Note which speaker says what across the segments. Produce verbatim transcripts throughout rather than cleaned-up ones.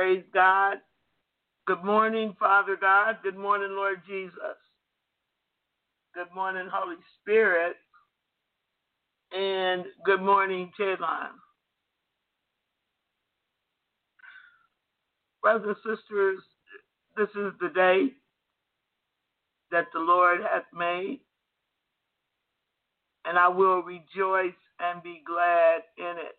Speaker 1: Praise God. Good morning, Father God. Good morning, Lord Jesus. Good morning, Holy Spirit. And good morning, Tedline. Brothers and sisters, this is the day that the Lord hath made, and I will rejoice and be glad in it.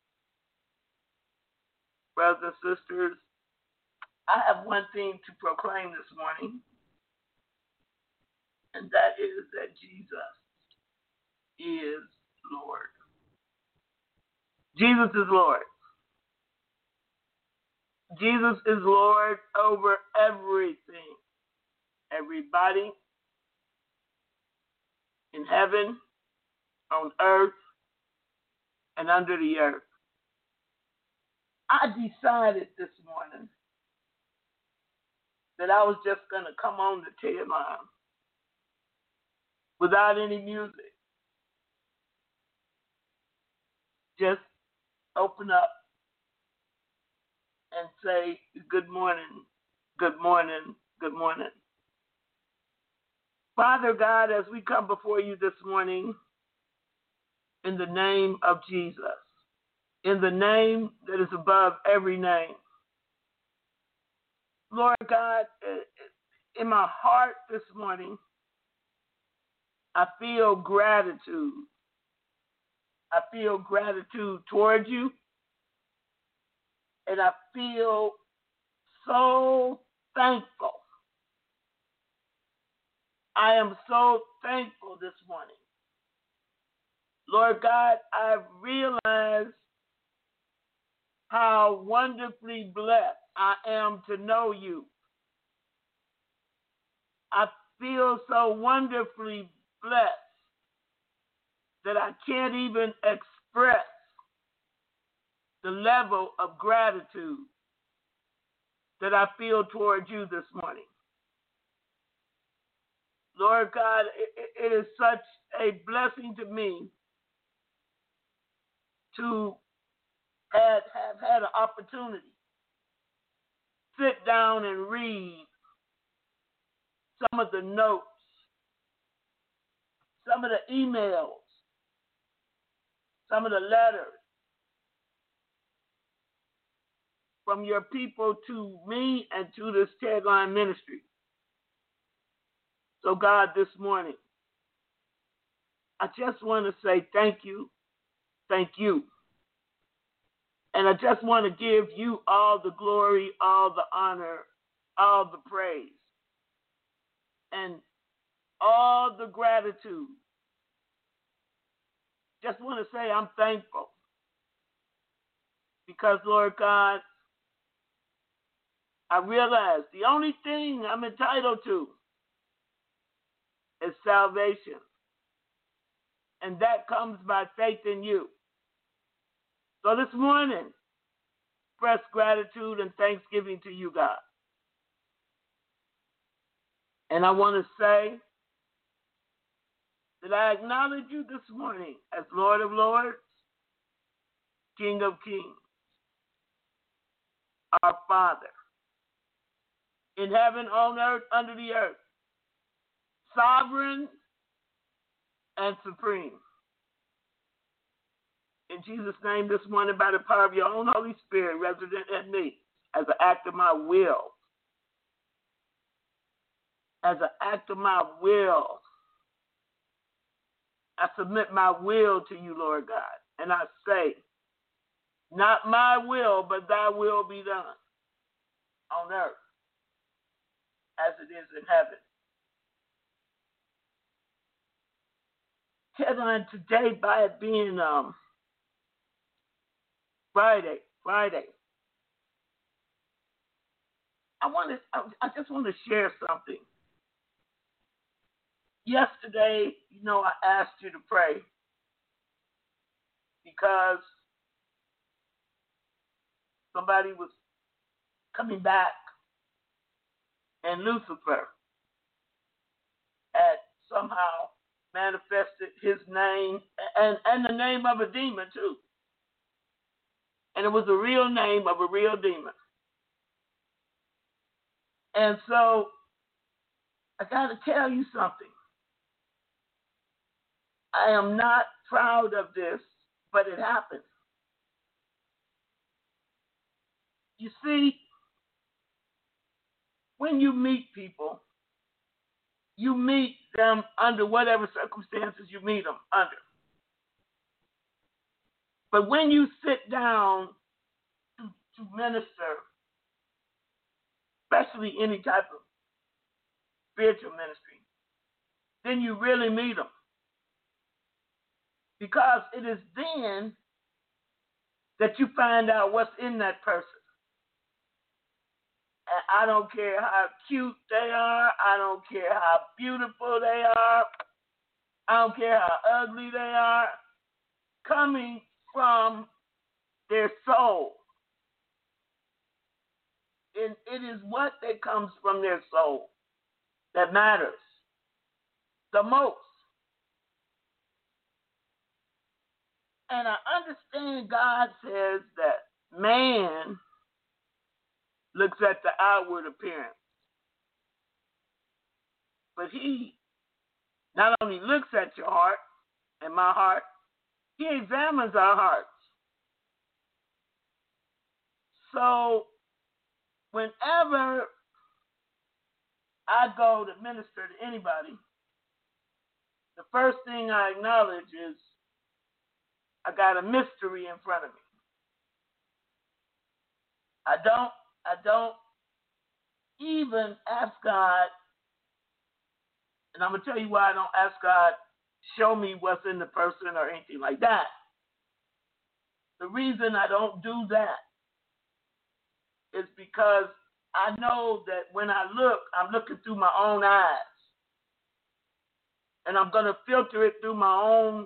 Speaker 1: Brothers and sisters, I have one thing to proclaim this morning, and that is that Jesus is Lord. Jesus is Lord. Jesus is Lord over everything, everybody in heaven, on earth, and under the earth. I decided this morning that I was just going to come on the tail line without any music. Just open up and say, good morning, good morning, good morning. Father God, as we come before you this morning, in the name of Jesus, in the name that is above every name, Lord God, in my heart this morning, I feel gratitude. I feel gratitude towards you, and I feel so thankful. I am so thankful this morning. Lord God, I've realized how wonderfully blessed I am to know you. I feel so wonderfully blessed that I can't even express the level of gratitude that I feel towards you this morning. Lord God, it, it is such a blessing to me to have, have had an opportunity to sit down and read some of the notes, some of the emails, some of the letters from your people to me and to this Tedline ministry. So God, this morning, I just want to say thank you, thank you. And I just want to give you all the glory, all the honor, all the praise, and all the gratitude. Just want to say I'm thankful because, Lord God, I realize the only thing I'm entitled to is salvation, and that comes by faith in you. So this morning, express gratitude and thanksgiving to you, God. And I want to say that I acknowledge you this morning as Lord of Lords, King of Kings, our Father, in heaven, on earth, under the earth, sovereign and supreme. In Jesus' name this morning, by the power of your own Holy Spirit resident in me, as an act of my will, as an act of my will, I submit my will to you, Lord God, and I say, not my will, but thy will be done on earth as it is in heaven. Headline today, by it being um, Friday, Friday, I want to, I, I just want to share something. Yesterday, you know, I asked you to pray because somebody was coming back, and Lucifer had somehow manifested his name and, and the name of a demon too. And it was a real name of a real demon. And so I got to tell you something. I am not proud of this, but it happened. You see, when you meet people, you meet them under whatever circumstances you meet them under. But when you sit down to, to minister, especially any type of spiritual ministry, then you really meet them. Because it is then that you find out what's in that person. And I don't care how cute they are. I don't care how beautiful they are. I don't care how ugly they are. Coming from their soul. And it is what that comes from their soul that matters the most. And I understand God says that man looks at the outward appearance. But he not only looks at your heart and my heart, he examines our hearts. So whenever I go to minister to anybody, the first thing I acknowledge is I got a mystery in front of me. I don't I don't even ask God, and I'm gonna tell you why I don't ask God, show me what's in the person or anything like that. The reason I don't do that is because I know that when I look, I'm looking through my own eyes. And I'm going to filter it through my own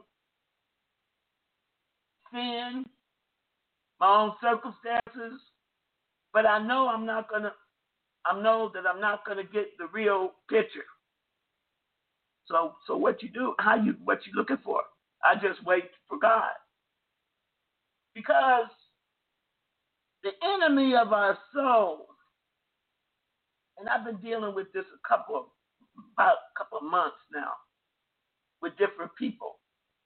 Speaker 1: sin, my own circumstances. But I know I'm not going to, I know that I'm not going to get the real picture. So so what you do, how you what you looking for? I just wait for God. Because the enemy of our soul, and I've been dealing with this a couple of, about a couple of months now with different people.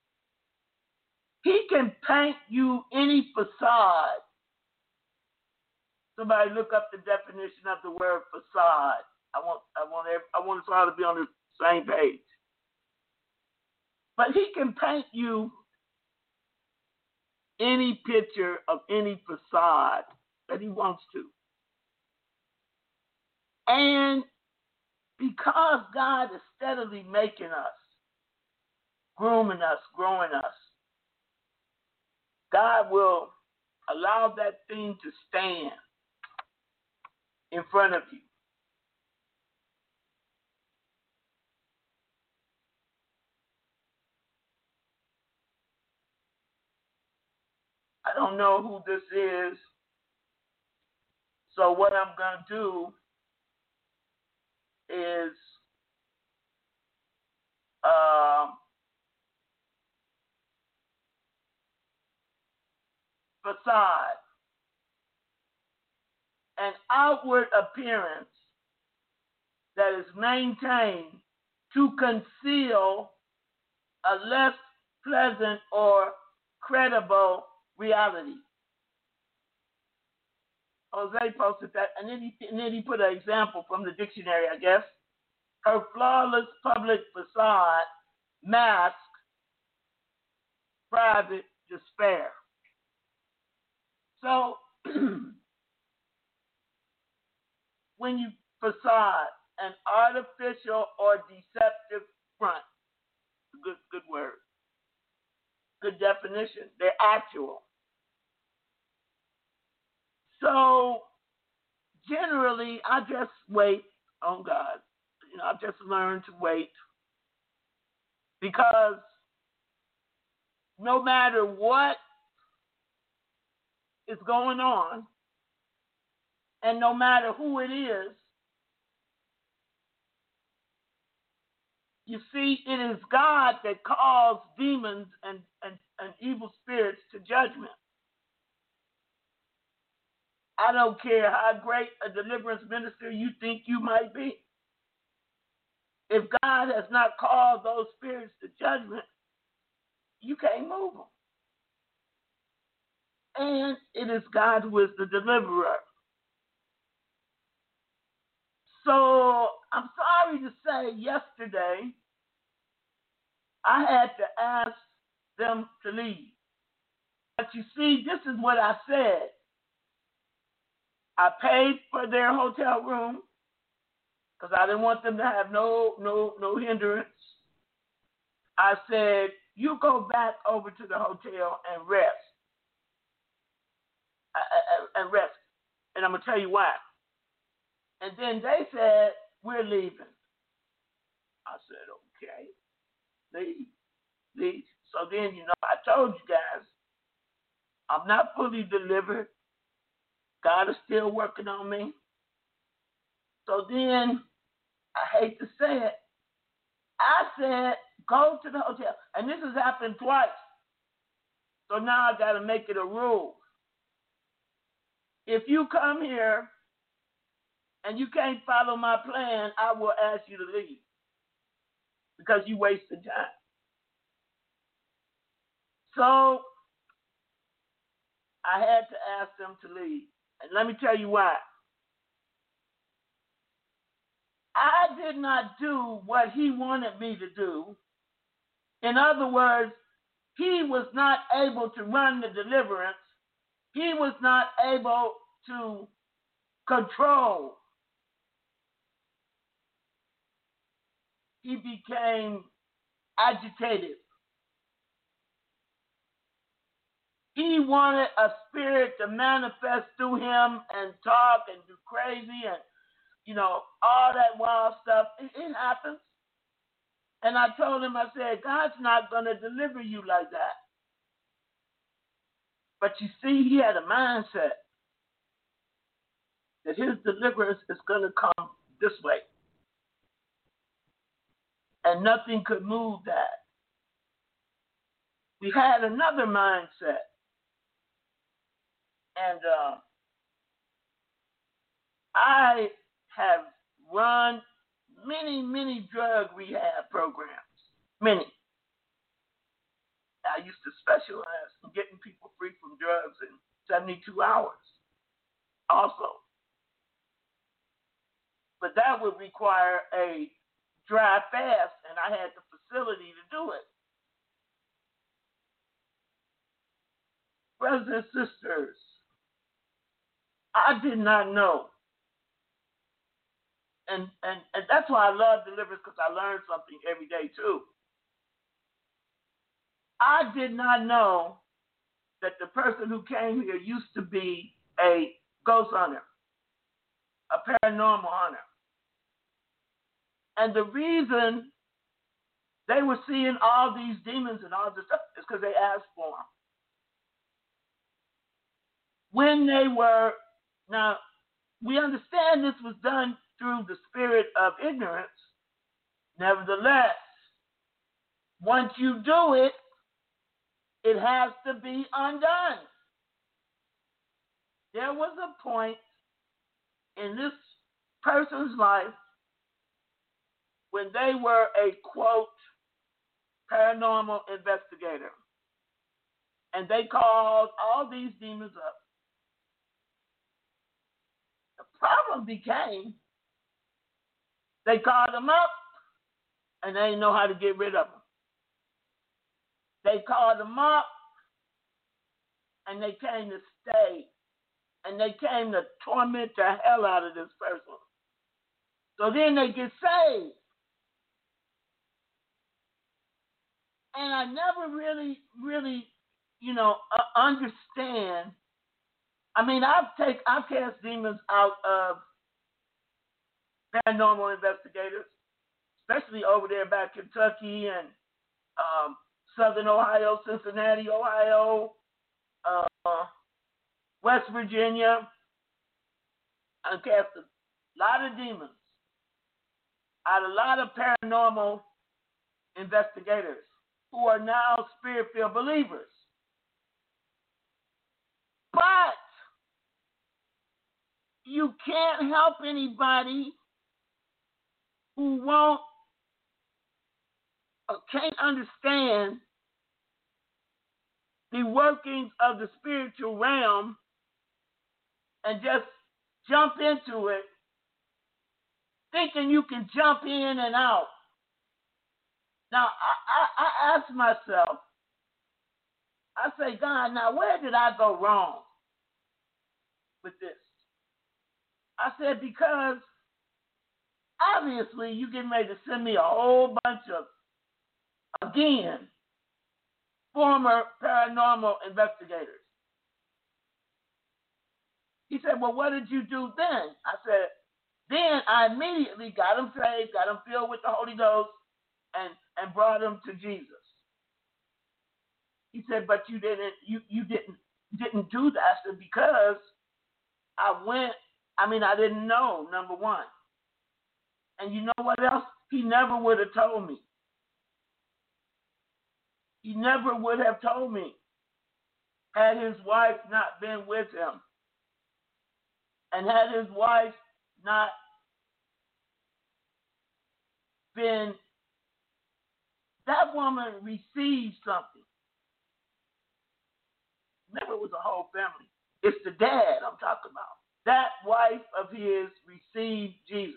Speaker 1: He can paint you any facade. Somebody look up the definition of the word facade. I want I want I want us all to be on the same page. But he can paint you any picture of any facade that he wants to. And because God is steadily making us, grooming us, growing us, God will allow that thing to stand in front of you. I don't know who this is, so what I'm going to do is uh, facade, an outward appearance that is maintained to conceal a less pleasant or credible reality. Jose posted that, and then he, and then he put an example from the dictionary, I guess. Her flawless public facade masks private despair. So, when you facade, an artificial or deceptive front, good, good word, good definition, they're actual. So, generally, I just wait on God. You know, I've just learned to wait because no matter what is going on, and no matter who it is, you see, it is God that calls demons and, and, and evil spirits to judgment. I don't care how great a deliverance minister you think you might be. If God has not called those spirits to judgment, you can't move them. And it is God who is the deliverer. So I'm sorry to say yesterday I had to ask them to leave. But you see, this is what I said. I paid for their hotel room because I didn't want them to have no no no hindrance. I said, you go back over to the hotel and rest. And rest. And I'm going to tell you why. And then they said, we're leaving. I said, okay, leave, leave. So then, you know, I told you guys, I'm not fully delivered. God is still working on me. So then, I hate to say it, I said, go to the hotel. And this has happened twice. So now I got to make it a rule. If you come here and you can't follow my plan, I will ask you to leave because you wasted time. So I had to ask them to leave. And let me tell you why. I did not do what he wanted me to do. In other words, he was not able to run the deliverance. He was not able to control. He became agitated. He wanted a spirit to manifest through him and talk and do crazy and, you know, all that wild stuff. It, it happens. And I told him, I said, God's not going to deliver you like that. But you see, he had a mindset that his deliverance is going to come this way. And nothing could move that. We had another mindset. And uh, I have run many, many drug rehab programs. Many. I used to specialize in getting people free from drugs in seventy-two hours also. But that would require a dry fast, and I had the facility to do it. Brothers and sisters, I did not know. And, and, and that's why I love deliverance, because I learned something every day too. I did not know that the person who came here used to be a ghost hunter, a paranormal hunter. And the reason they were seeing all these demons and all this stuff is because they asked for them. When they were, now, we understand this was done through the spirit of ignorance. Nevertheless, once you do it, it has to be undone. There was a point in this person's life when they were a, quote, paranormal investigator. And they called all these demons up. The problem became they called them up and they didn't know how to get rid of them. They called them up and they came to stay. And they came to torment the hell out of this person. So then they get saved. And I never really, really, you know, uh, understand. I mean, I've take, I've cast demons out of paranormal investigators, especially over there by Kentucky and um, Southern Ohio, Cincinnati, Ohio, uh, West Virginia. I cast a lot of demons out of a lot of paranormal investigators who are now spirit-filled believers. But you can't help anybody who won't or can't understand the workings of the spiritual realm and just jump into it, thinking you can jump in and out. Now, I, I, I ask myself, I say, God, now where did I go wrong with this? I said, because obviously you getting ready to send me a whole bunch of, again, former paranormal investigators. He said, well, what did you do then? I said, then I immediately got them saved, got them filled with the Holy Ghost, and, and brought them to Jesus. He said, but you didn't, you, you didn't, didn't do that. I said, because I went, I mean, I didn't know, number one. And you know what else? He never would have told me. He never would have told me had his wife not been with him. And had his wife not been, that woman received something. Remember, it was a whole family. It's the dad I'm talking about. That wife of his received Jesus.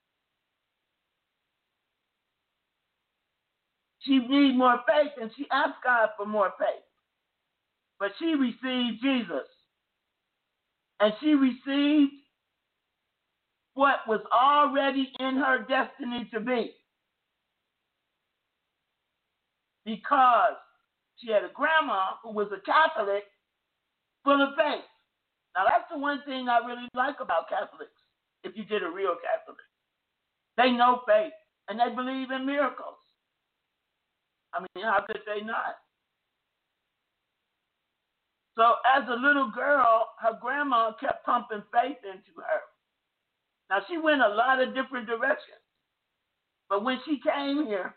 Speaker 1: She needed more faith, and she asked God for more faith. But she received Jesus. And she received what was already in her destiny to be. Because she had a grandma who was a Catholic full of faith. Now, that's the one thing I really like about Catholics, if you get a real Catholic. They know faith, and they believe in miracles. I mean, how could they not? So as a little girl, her grandma kept pumping faith into her. Now, she went a lot of different directions. But when she came here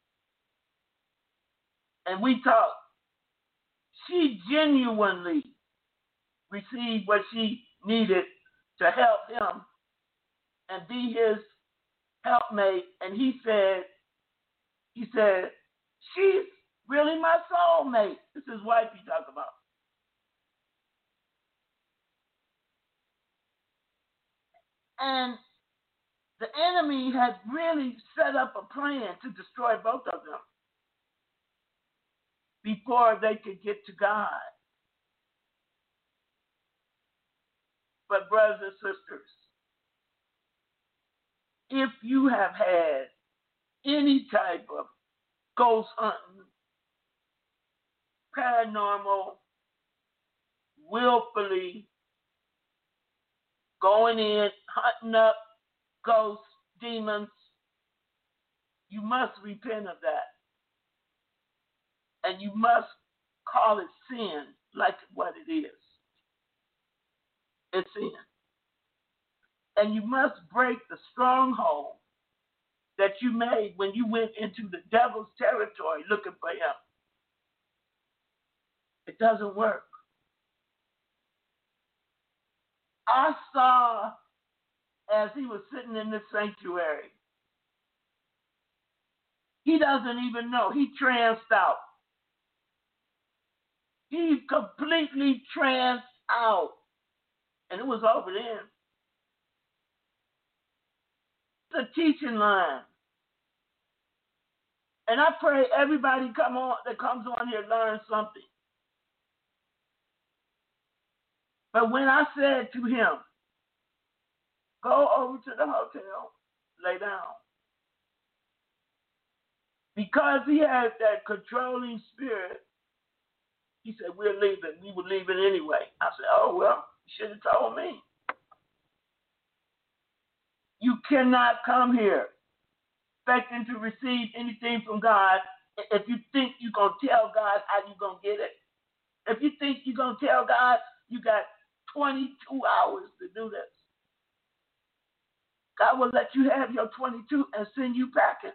Speaker 1: and we talked, she genuinely received what she needed to help him and be his helpmate. And he said, he said, she's really my soulmate. This is his wife he talked about. And the enemy had really set up a plan to destroy both of them before they could get to God. But brothers and sisters, if you have had any type of ghost hunting, paranormal, willfully going in, hunting up ghosts, demons, you must repent of that. And you must call it sin like what it is. It's sin. And you must break the stronghold that you made when you went into the devil's territory looking for him. It doesn't work. I saw, as he was sitting in this sanctuary, he doesn't even know. He tranced out. He completely tranced out. And it was over there. It's a teaching line. And I pray everybody come on that comes on here learn something. But when I said to him, go over to the hotel, lay down. Because he had that controlling spirit, he said, we're leaving. We were leaving anyway. I said, oh, well, you should have told me. You cannot come here expecting to receive anything from God if you think you're going to tell God how you're going to get it. If you think you're going to tell God you got twenty-two hours to do this, God will let you have your twenty-two and send you packing.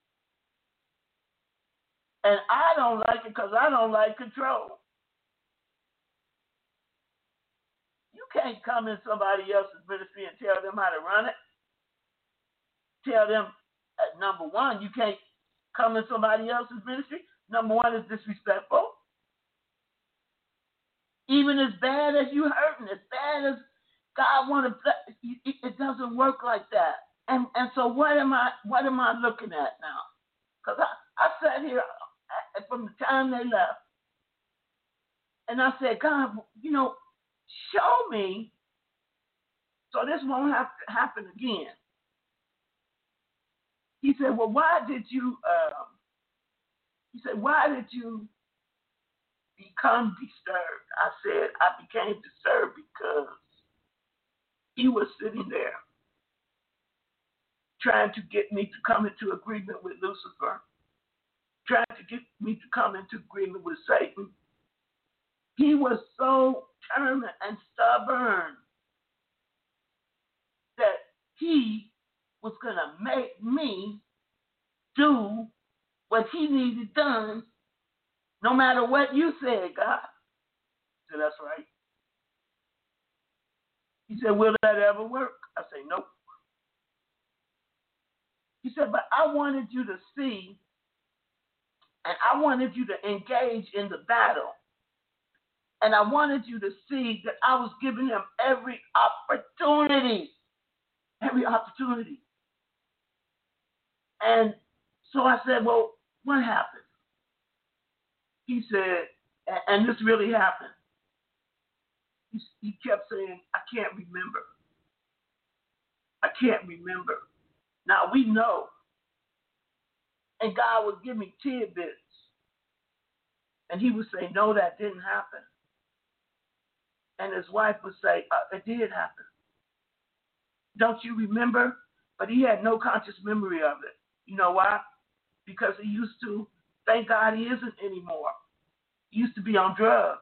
Speaker 1: And I don't like it because I don't like control. You can't come in somebody else's ministry and tell them how to run it. Tell them, uh, number one, you can't come in somebody else's ministry. Number one is disrespectful. Even as bad as you hurting, as bad as God want to, it, it doesn't work like that. And and so what am I what am I looking at now? Because I, I sat here from the time they left, and I said, God, you know, show me so this won't have to happen again. He said, well, why did you, um, he said, why did you become disturbed? I said, I became disturbed because he was sitting there trying to get me to come into agreement with Lucifer, trying to get me to come into agreement with Satan. He was so determined and stubborn that he was going to make me do what he needed done, no matter what you said, God. I said, that's right. He said, will that ever work? I said, nope. He said, but I wanted you to see, and I wanted you to engage in the battle. And I wanted you to see that I was giving him every opportunity. Every opportunity. And so I said, well, what happened? He said, and this really happened. He, he kept saying, I can't remember. I can't remember. Now we know. And God would give me tidbits. And he would say, no, that didn't happen. And his wife would say, uh, it did happen. Don't you remember? But he had no conscious memory of it. You know why? Because he used to, thank God he isn't anymore. He used to be on drugs.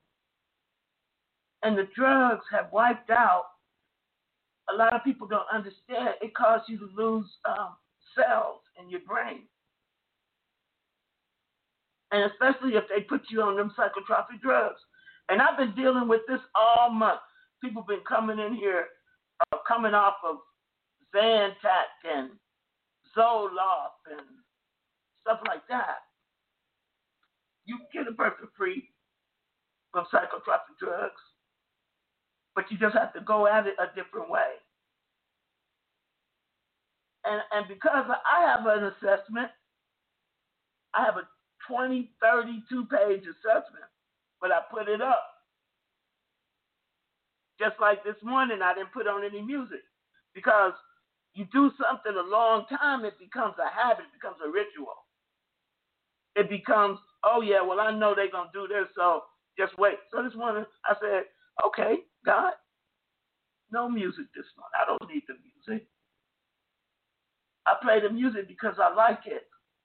Speaker 1: And the drugs have wiped out. A lot of people don't understand. It caused you to lose um, cells in your brain. And especially if they put you on them psychotropic drugs. And I've been dealing with this all month. People been coming in here, uh, coming off of Zantac and Zoloft and stuff like that. You can get a person free from psychotropic drugs, but you just have to go at it a different way. And and because I have an assessment, I have a twenty, thirty-two page assessment, but I put it up. Just like this morning, I didn't put on any music because you do something a long time, it becomes a habit, it becomes a ritual. It becomes, oh yeah, well I know they're gonna do this, so just wait. So this morning I said, okay, God, no music this morning. I don't need the music. I play the music because I like it.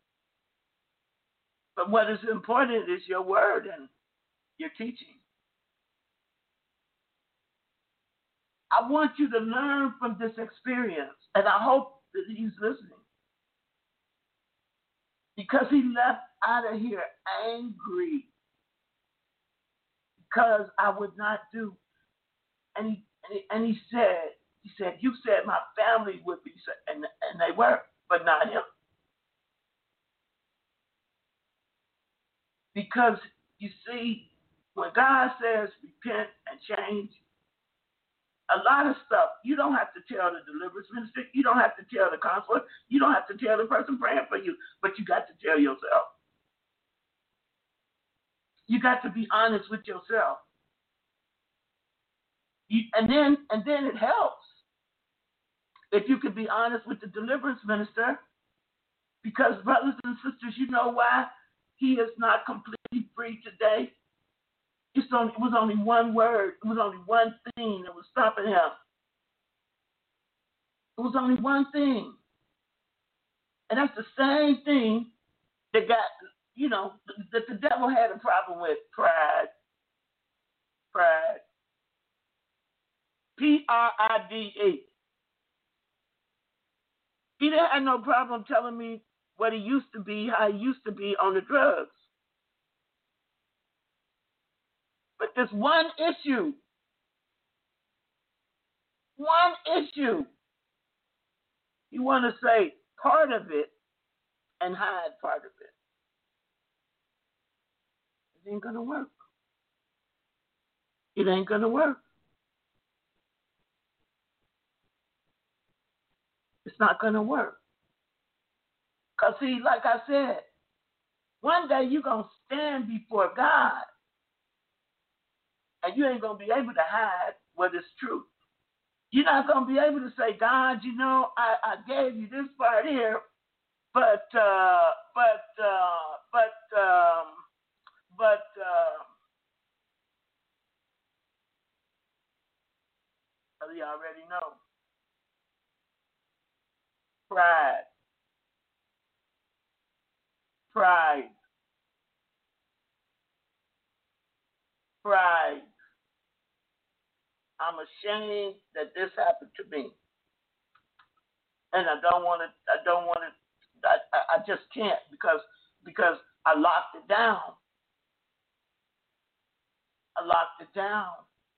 Speaker 1: But what is important is your word and your teaching. I want you to learn from this experience, and I hope that he's listening. Because he left out of here angry because I would not do. And he, and he, and he said, he said, you said my family would be, and, and they were, but not him. Because, you see, when God says repent and change, a lot of stuff, you don't have to tell the deliverance ministry, you don't have to tell the counselor, you don't have to tell the person praying for you, but you got to tell yourself. You got to be honest with yourself. You, and then and then it helps if you can be honest with the deliverance minister, because brothers and sisters, you know why he is not completely free today? It's only, it was only one word. It was only one thing that was stopping him. It was only one thing. And that's the same thing that got, you know, that the devil had a problem with. Pride. Pride. P R I D E. He didn't have no problem telling me what he used to be, how he used to be on the drugs. But this one issue One issue. You want to say part of it and hide part of it. It ain't going to work. It ain't going to work. It's not going to work. Because, see, like I said, one day you're going to stand before God and you ain't going to be able to hide what is true. You're not going to be able to say, God, you know, I, I gave you this part here, but, uh, but, uh, but, um, but, uh, you already know. Pride. Pride. Pride. I'm ashamed that this happened to me. And I don't want to, I don't want to, I, I just can't because, because I locked it down. I locked it down.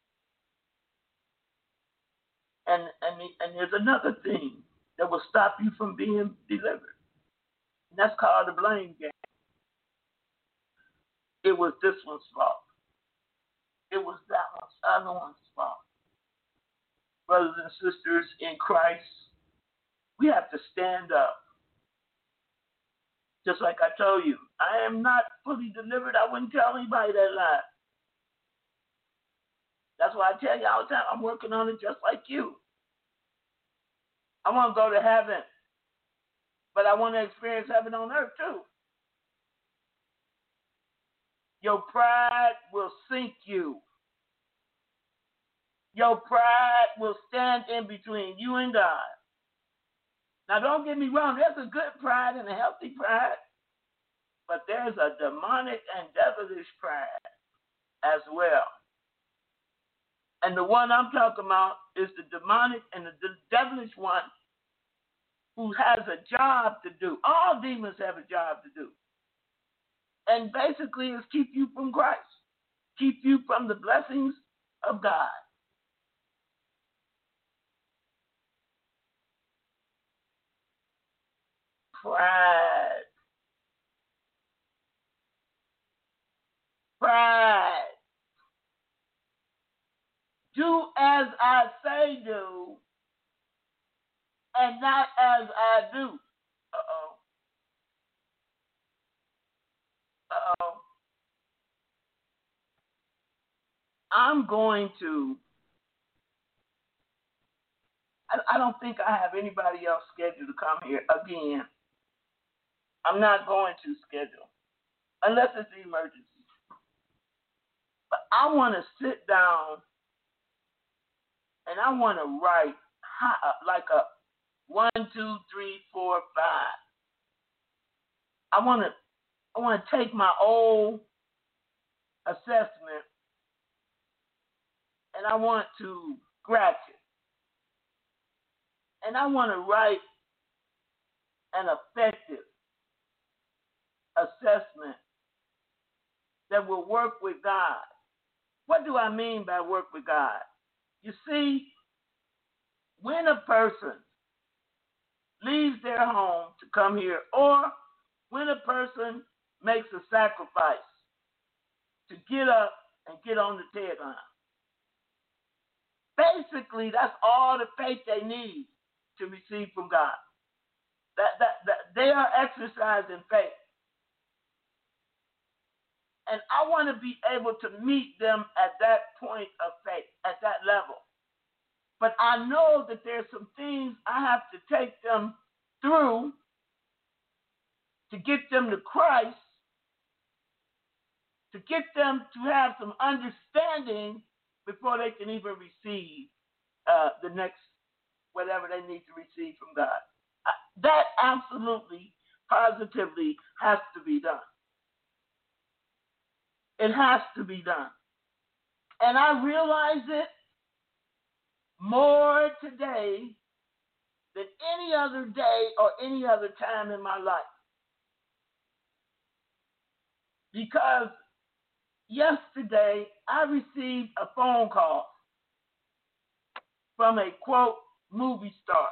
Speaker 1: And, and, and there's another thing that will stop you from being delivered. And that's called the blame game. It was this one's fault. It was that one's, other one's fault. Brothers and sisters in Christ, we have to stand up. Just like I told you, I am not fully delivered. I wouldn't tell anybody that lie. That's why I tell you all the time, I'm working on it just like you. I want to go to heaven, but I want to experience heaven on earth too. Your pride will sink you. Your pride will stand in between you and God. Now, don't get me wrong. There's a good pride and a healthy pride, but there's a demonic and devilish pride as well. And the one I'm talking about is the demonic and the devilish one who has a job to do. All demons have a job to do. And basically it's keep you from Christ, keep you from the blessings of God. Pride. Pride. Do as I say do, and not as I do. Uh-oh. Uh-oh. I'm going to, I, I don't think I have anybody else scheduled to come here again. I'm not going to schedule, unless it's an emergency. But I want to sit down and I want to write high, like a one, two, three, four, five. I want to, I want to take my old assessment and I want to scratch it. And I want to write an effective assessment that will work with God. What do I mean by work with God? You see, when a person leaves their home to come here, or when a person makes a sacrifice to get up and get on the tear line, basically that's all the faith they need to receive from God. That, that, that they are exercising faith. And I want to be able to meet them at that point of faith, at that level. But I know that there's some things I have to take them through to get them to Christ, to get them to have some understanding before they can even receive uh, the next, whatever they need to receive from God. Uh, that absolutely, positively has to be done. It has to be done. And I realize it more today than any other day or any other time in my life. Because yesterday I received a phone call. from a, quote, movie star.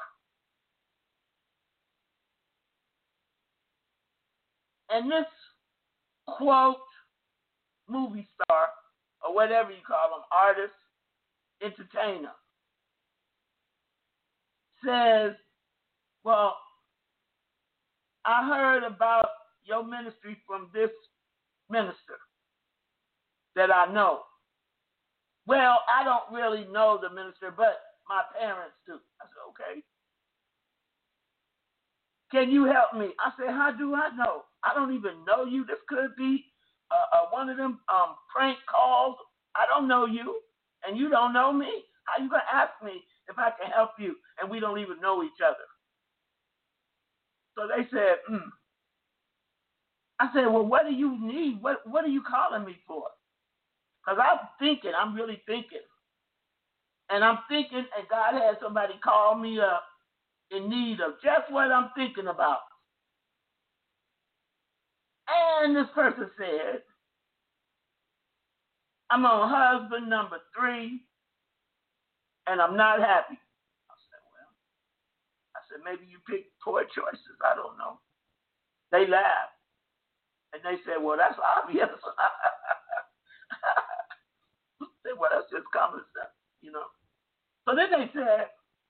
Speaker 1: And this, quote, movie star, or whatever you call them, artist, entertainer, says, well, I heard about your ministry from this minister that I know. Well, I don't really know the minister, but my parents do. I said, okay. Can you help me? I said, how do I know? I don't even know you. This could be uh, uh, one of them um, prank calls. I don't know you, and you don't know me. How you going to ask me if I can help you, and we don't even know each other? So they said, hmm. I said, well, what do you need? What What are you calling me for? Because I'm thinking, I'm really thinking. And I'm thinking, and God had somebody call me up in need of just what I'm thinking about. And this person said, I'm on husband number three, and I'm not happy. I said, well, I said, maybe you picked poor choices. I don't know. They laughed. And they said, well, that's obvious. I said, well, that's just common sense, you know. So then they said,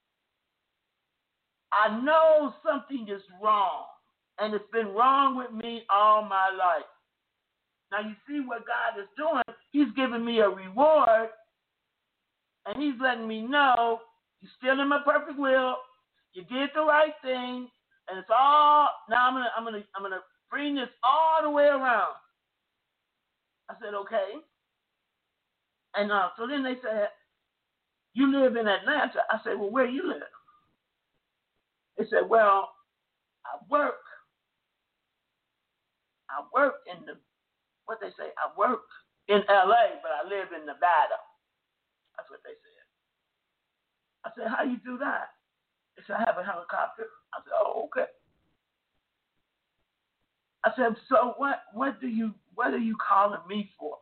Speaker 1: I know something is wrong, and it's been wrong with me all my life. Now, you see what God is doing. He's giving me a reward, and he's letting me know you're still in my perfect will. You did the right thing, and it's all. Now I'm gonna, I'm gonna, I'm gonna bring this all the way around. I said, okay. And uh, so then they said, you live in Atlanta. I said, well, where you live? They said, well, I work. I work in the, what they say, I work in L A, but I live in Nevada. That's what they said. I said, how you do that? They said, I have a helicopter. I said, oh, okay. I said, so what, what do you, what are you calling me for?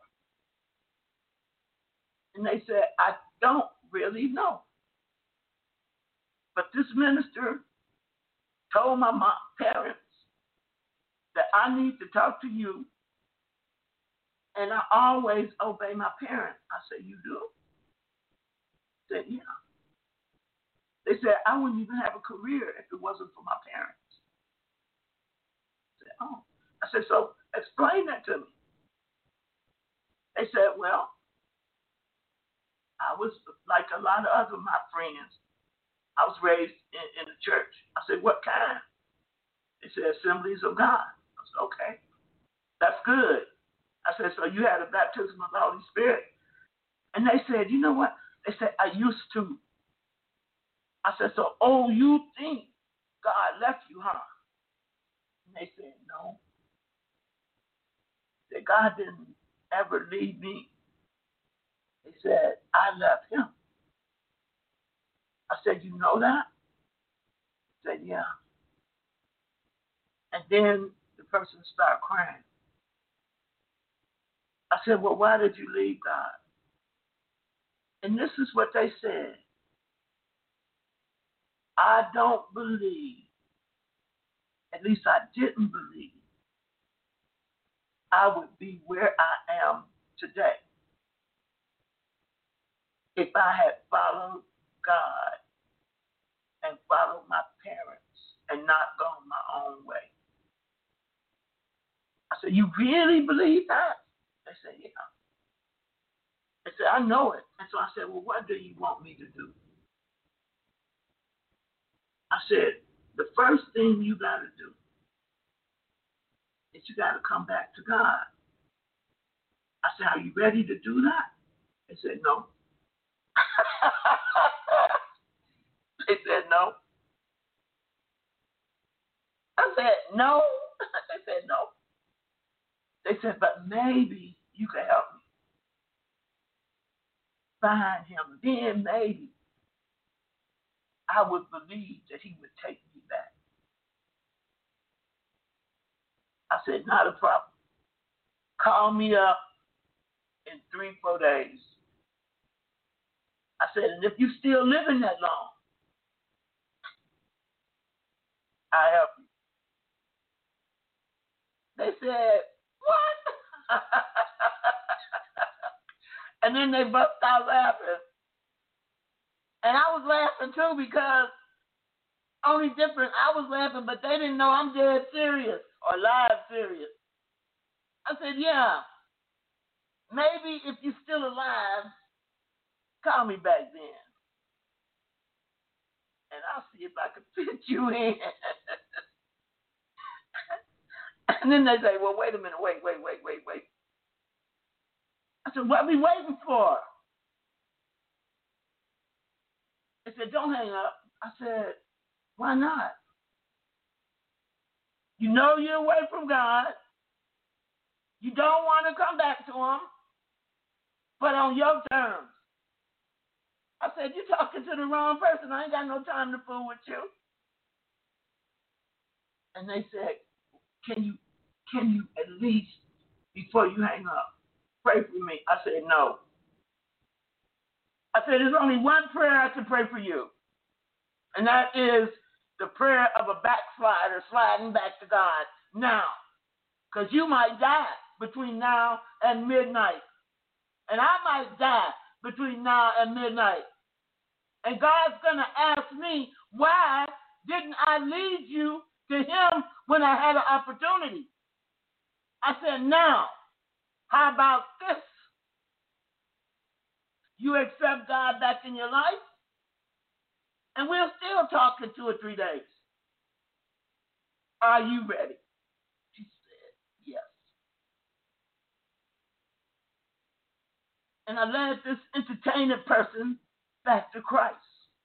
Speaker 1: And they said, I don't really know. But this minister told my mom, parents that I need to talk to you, and I always obey my parents. I said, you do? I said, yeah. They said, I wouldn't even have a career if it wasn't for my parents. I said, oh. I said, so explain that to me. They said, well, I was like a lot of other my friends. I was raised in, in the church. I said, what kind? They said, Assemblies of God. I said, okay, that's good. I said, so you had a baptism of the Holy Spirit? And they said, you know what? They said, I used to. I said, so, oh, you think God left you, huh? And they said, no. They said, God didn't ever leave me. They said, I left him. I said, you know that? They said, yeah. And then the person started crying. I said, well, why did you leave God? And this is what they said. I don't believe, at least I didn't believe, I would be where I am today if I had followed God and followed my parents and not gone my own way. I said, you really believe that? They said, yeah. They said, I know it. And so I said, well, what do you want me to do? I said, the first thing you got to do is you got to come back to God. I said, are you ready to do that? They said, no. They said, no. I said, no. They said, no. They said, but maybe you can help me find him. Then maybe I would believe that he would take me back. I said, not a problem. Call me up in three, four days. I said, and if you still living that long, I help you. They said, what? And then they bust out laughing. And I was laughing too because only different, I was laughing, but they didn't know I'm dead serious or live serious. I said, yeah, maybe if you're still alive, call me back then. And I'll see if I can fit you in. And then they say, well, wait a minute, wait, wait, wait, wait, wait. I said, what are we waiting for? They said, don't hang up. I said, why not? You know you're away from God. You don't want to come back to him, but on your terms. I said, you're talking to the wrong person. I ain't got no time to fool with you. And they said, can you, can you at least, before you hang up, pray for me? I said, no. I said, there's only one prayer I can pray for you, and that is the prayer of a backslider sliding back to God now, because you might die between now and midnight, and I might die between now and midnight, and God's going to ask me, why didn't I lead you to him when I had an opportunity? I said, now, how about this? You accept God back in your life, and we'll still talk in two or three days. Are you ready? She said, yes. And I led this entertained person back to Christ.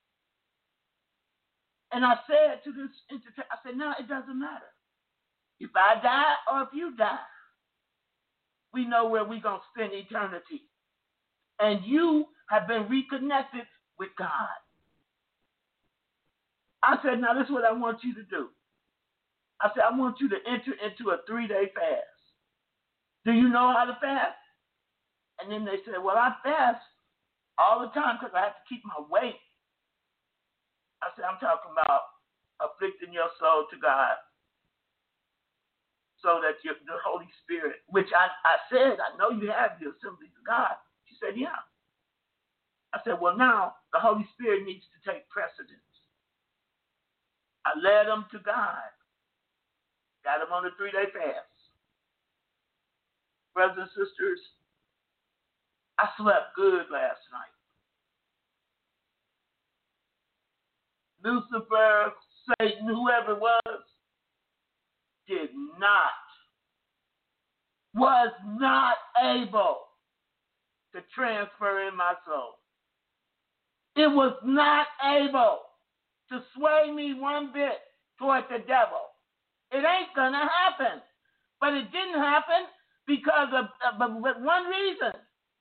Speaker 1: And I said to this entertainer, I said, no, it doesn't matter. If I die or if you die, we know where we're going to spend eternity. And you have been reconnected with God. I said, now this is what I want you to do. I said, I want you to enter into a three-day fast. Do you know how to fast? And then they said, well, I fast all the time because I have to keep my weight. I said, I'm talking about afflicting your soul to God so that your, the Holy Spirit, which I, I said, I know you have the Assembly of God. She said, yeah. I said, well, now the Holy Spirit needs to take precedence. I led them to God. Got them on a three-day fast. Brothers and sisters, I slept good last night. Lucifer, Satan, whoever it was, did not, was not able to transfer in my soul. It was not able to sway me one bit toward the devil. It ain't going to happen. But it didn't happen because of, of, of one reason.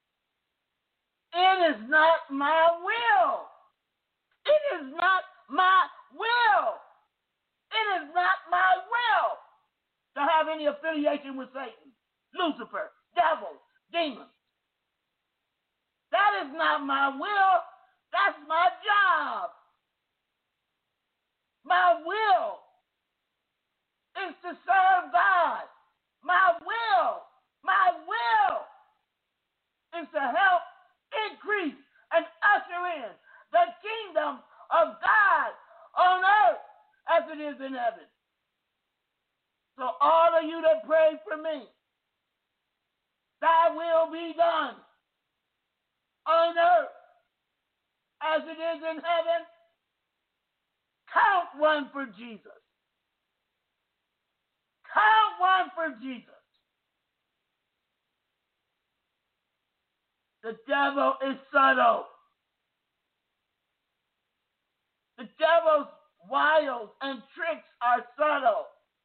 Speaker 1: It is not my will. It is not my will. It is not my will to have any affiliation with Satan, Lucifer, devils, demons. That is not my will. That's my job. My will is to serve God. My will, my will is to help increase and usher in the kingdom of God on earth as it is in heaven. So all of you that pray for me, thy will be done on earth as it is in heaven. Count one for Jesus. Count one for Jesus. The devil is subtle. The devil's wiles and tricks are subtle.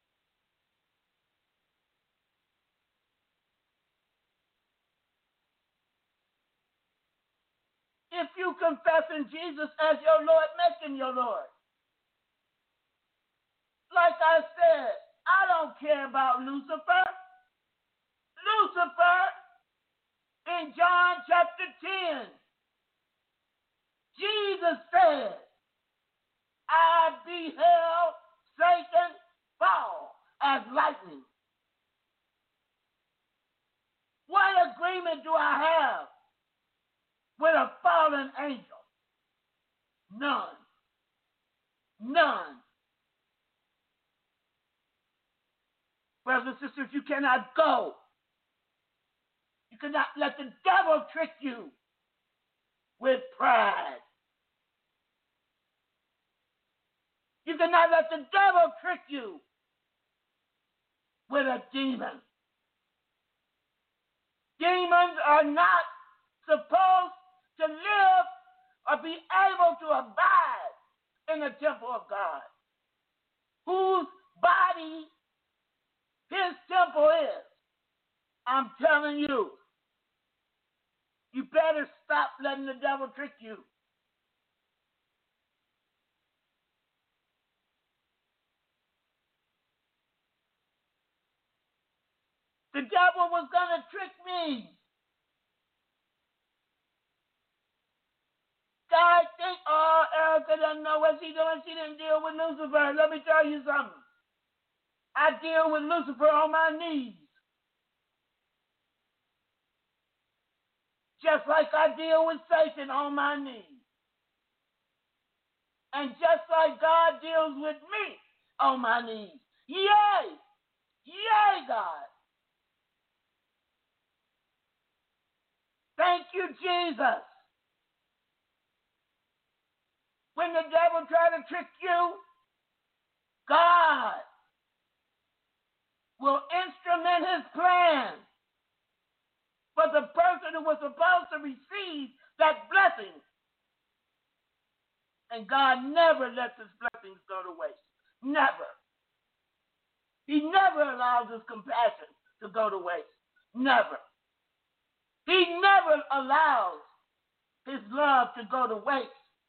Speaker 1: If you confess in Jesus as your Lord, make him your Lord. Like I said, I don't care about Lucifer. Lucifer, in John chapter ten, Jesus said, I beheld Satan fall as lightning. What agreement do I have with a fallen angel? None. None. Brothers and sisters, you cannot go. You cannot let the devil trick you with pride. You cannot let the devil trick you with a demon. Demons are not supposed to live or be able to abide in the temple of God, whose body his temple is. I'm telling you, you better stop letting the devil trick you. The devil was going to trick me. God think, oh, Erica doesn't know what she doing. She didn't deal with Lucifer. Let me tell you something. I deal with Lucifer on my knees. Just like I deal with Satan on my knees. And just like God deals with me on my knees. Yay! Yay, God! Thank you, Jesus. When the devil tries to trick you, God will instrument his plan for the person who was supposed to receive that blessing. And God never lets his blessings go to waste. Never. He never allows his compassion to go to waste. Never. He never allows his love to go to waste.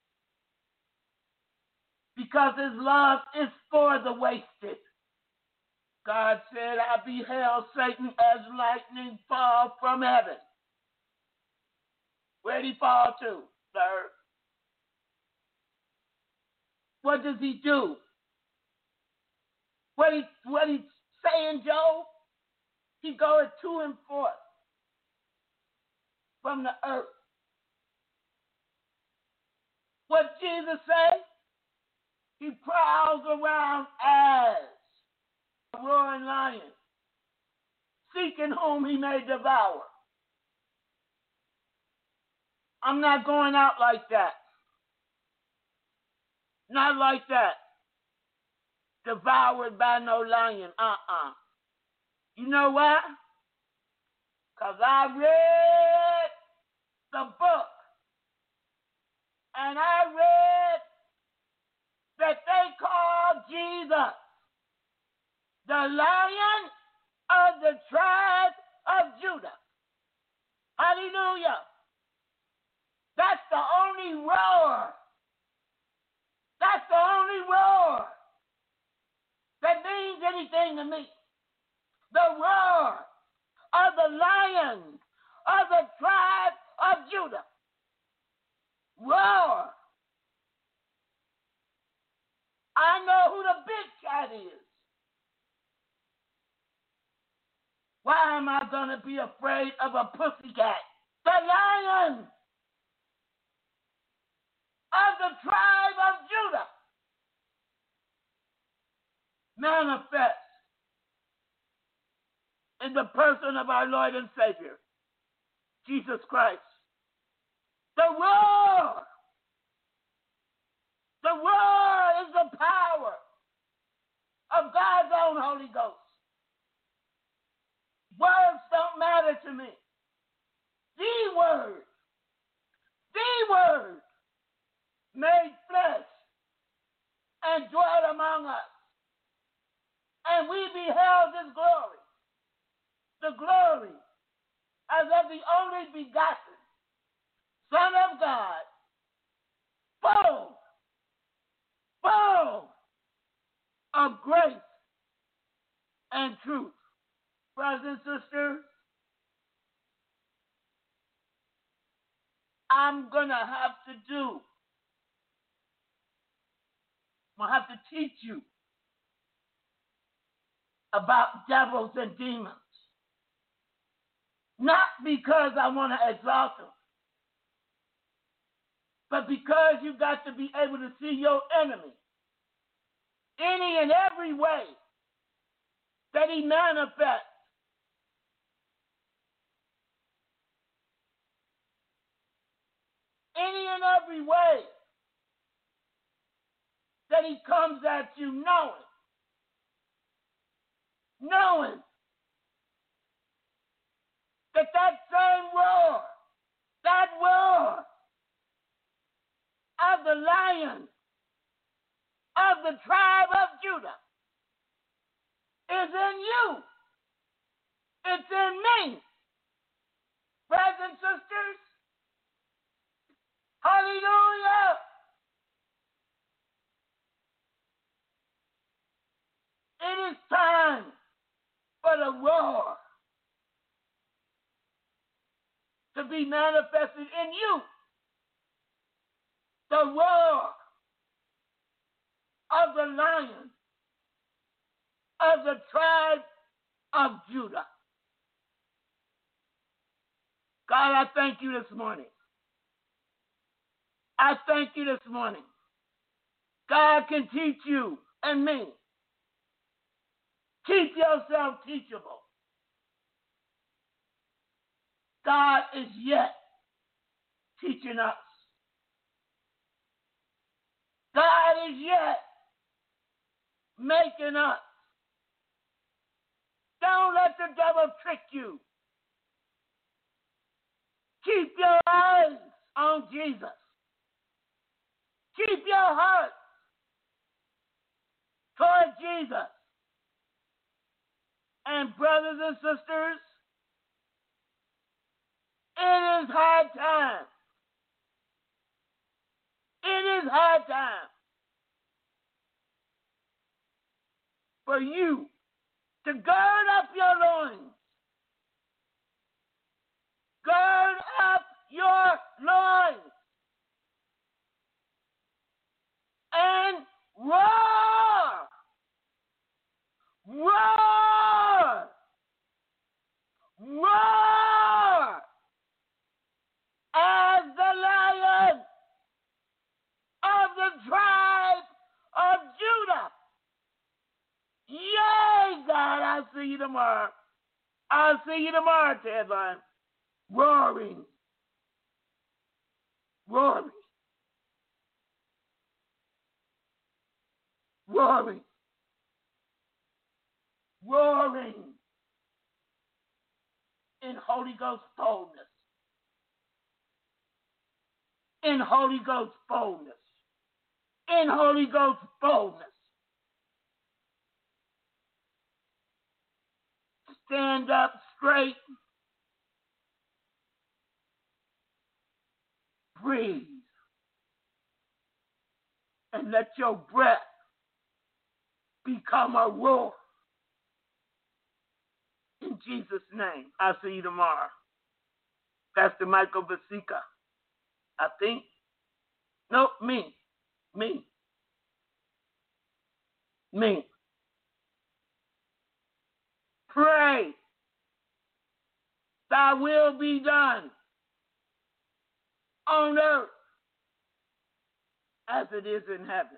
Speaker 1: Because his love is for the wasted. God said, I beheld Satan as lightning fall from heaven. Where did he fall to, sir? What does he do? What he what he say in Job? He goeth to and forth from the earth. What Jesus say? He prowls around as a roaring lion, seeking whom he may devour. I'm not going out like that. Not like that. Devoured by no lion. Uh-uh. You know why? Because I read the book. And I read that they call Jesus the Lion of the tribe of Judah. Hallelujah. That's the only roar. That's the only roar that means anything to me. The roar of the Lion of the tribe of Judah. Roar. I know who the big cat is. Why am I going to be afraid of a pussycat? The Lion of the tribe of Judah manifests in the person of our Lord and Savior, Jesus Christ. The roar, the roar is the power of God's own Holy Ghost. Words don't matter to me. The word, the word made flesh and dwelt among us. And we beheld his glory, the glory as of the only begotten Son of God, full, full of grace and truth. Brothers and sisters, I'm going to have to do I'm going to have to teach you about devils and demons. Not because I want to exalt them, but because you got to be able to see your enemy any and every way that he manifests. Any and every way that he comes at you, knowing, knowing that that same roar, that roar of the lion of the tribe of Judah is in you. It's in me. Brothers and sisters, hallelujah. It is time for the roar to be manifested in you. The roar of the lion of the tribe of Judah. God, I thank you this morning. I thank you this morning. God can teach you and me. Keep yourself teachable. God is yet teaching us. God is yet making us. Don't let the devil trick you. Keep your eyes on Jesus. Keep your heart toward Jesus. And brothers and sisters, it is high time. It is high time for you to gird up your loins. Gird up your loins and roar. Roar. Roar as the lion of the tribe of Judah. Yay, God, I'll see you tomorrow. I'll see you tomorrow, Tedline. Roaring. Roaring. Roaring. Roaring in Holy Ghost boldness. In Holy Ghost boldness. In Holy Ghost boldness. Stand up straight. Breathe. And let your breath become a roar. In Jesus' name. I'll see you tomorrow. Pastor Michael Basika. I think. No, me. Me. Me. Pray. Thy will be done on earth as it is in heaven.